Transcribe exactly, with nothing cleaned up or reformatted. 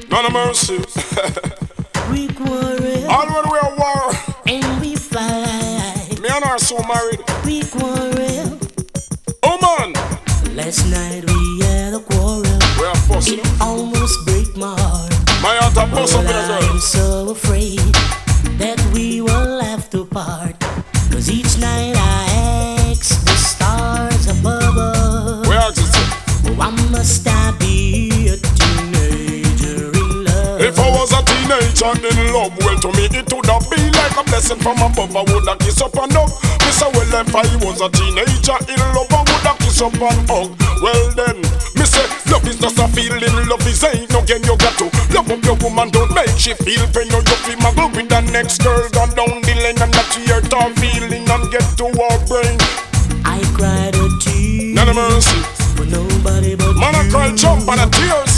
None of mercy. We quarrel. All when we are war. And we fight. Me and her so married. We quarrel. Oh man. Last night we had a quarrel. We are fussing. It almost break my heart. My heart a bust up in a girl. I'm so afraid that we will have to part. Cause each night I ask the stars above us. We ask it. Why must I be a teenager in love? If I was a teenager in love, well to me it would have been like a blessing from above. I would have kiss up and hug. Me say well if I was a teenager in love, I would have kiss up and hug. Well then, me say love is just a feeling, love is ain't no game. You got to love up your woman, don't make she feel pain. Or you feel my glove with the next girl gone down the lane and not your top feeling and get to our brain. I cried a tear. None of mercy. For nobody but man, I you. cry jump and a tears.